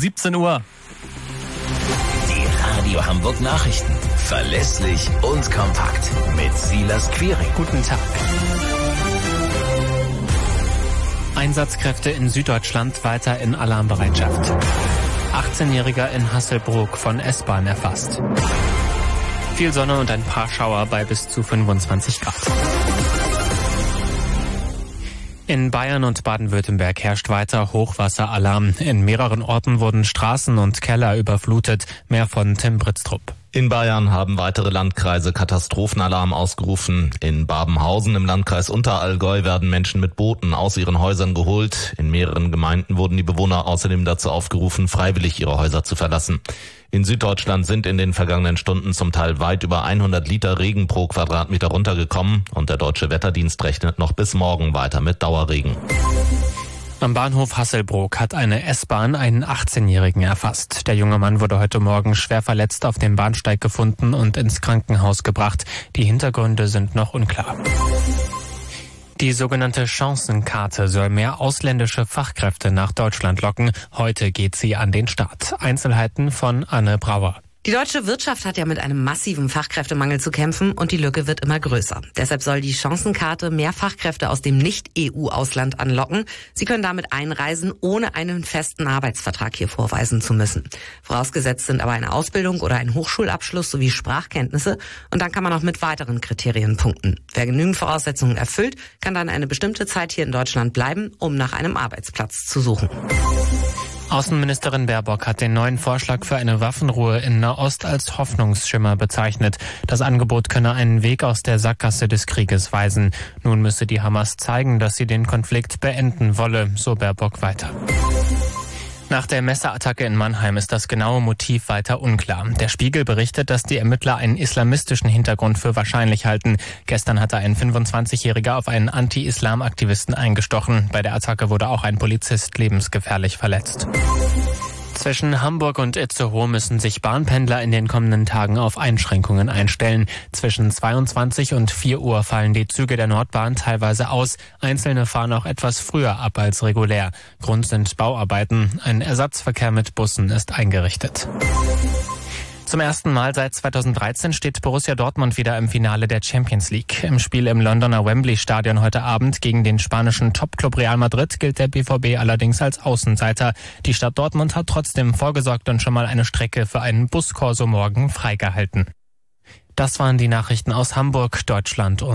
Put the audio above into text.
17 Uhr. Die Radio Hamburg Nachrichten. Verlässlich und kompakt. Mit Silas Quiring. Guten Tag. Einsatzkräfte in Süddeutschland weiter in Alarmbereitschaft. 18-Jähriger in Hasselbrook von S-Bahn erfasst. Viel Sonne und ein paar Schauer bei bis zu 25 Grad. In Bayern und Baden-Württemberg herrscht weiter Hochwasseralarm. In mehreren Orten wurden Straßen und Keller überflutet. Mehr von Tim Britztrup. In Bayern haben weitere Landkreise Katastrophenalarm ausgerufen. In Babenhausen im Landkreis Unterallgäu werden Menschen mit Booten aus ihren Häusern geholt. In mehreren Gemeinden wurden die Bewohner außerdem dazu aufgerufen, freiwillig ihre Häuser zu verlassen. In Süddeutschland sind in den vergangenen Stunden zum Teil weit über 100 Liter Regen pro Quadratmeter runtergekommen und der Deutsche Wetterdienst rechnet noch bis morgen weiter mit Dauerregen. Am Bahnhof Hasselbrook hat eine S-Bahn einen 18-Jährigen erfasst. Der junge Mann wurde heute Morgen schwer verletzt auf dem Bahnsteig gefunden und ins Krankenhaus gebracht. Die Hintergründe sind noch unklar. Die sogenannte Chancenkarte soll mehr ausländische Fachkräfte nach Deutschland locken. Heute geht sie an den Start. Einzelheiten von Anne Brauer. Die deutsche Wirtschaft hat ja mit einem massiven Fachkräftemangel zu kämpfen und die Lücke wird immer größer. Deshalb soll die Chancenkarte mehr Fachkräfte aus dem Nicht-EU-Ausland anlocken. Sie können damit einreisen, ohne einen festen Arbeitsvertrag hier vorweisen zu müssen. Vorausgesetzt sind aber eine Ausbildung oder ein Hochschulabschluss sowie Sprachkenntnisse und dann kann man auch mit weiteren Kriterien punkten. Wer genügend Voraussetzungen erfüllt, kann dann eine bestimmte Zeit hier in Deutschland bleiben, um nach einem Arbeitsplatz zu suchen. Außenministerin Baerbock hat den neuen Vorschlag für eine Waffenruhe in Nahost als Hoffnungsschimmer bezeichnet. Das Angebot könne einen Weg aus der Sackgasse des Krieges weisen. Nun müsse die Hamas zeigen, dass sie den Konflikt beenden wolle, so Baerbock weiter. Nach der Messerattacke in Mannheim ist das genaue Motiv weiter unklar. Der Spiegel berichtet, dass die Ermittler einen islamistischen Hintergrund für wahrscheinlich halten. Gestern hatte ein 25-Jähriger auf einen Anti-Islam-Aktivisten eingestochen. Bei der Attacke wurde auch ein Polizist lebensgefährlich verletzt. Zwischen Hamburg und Itzehoe müssen sich Bahnpendler in den kommenden Tagen auf Einschränkungen einstellen. Zwischen 22 und 4 Uhr fallen die Züge der Nordbahn teilweise aus. Einzelne fahren auch etwas früher ab als regulär. Grund sind Bauarbeiten. Ein Ersatzverkehr mit Bussen ist eingerichtet. Zum ersten Mal seit 2013 steht Borussia Dortmund wieder im Finale der Champions League. Im Spiel im Londoner Wembley-Stadion heute Abend gegen den spanischen Topclub Real Madrid gilt der BVB allerdings als Außenseiter. Die Stadt Dortmund hat trotzdem vorgesorgt und schon mal eine Strecke für einen Buskorso morgen freigehalten. Das waren die Nachrichten aus Hamburg, Deutschland und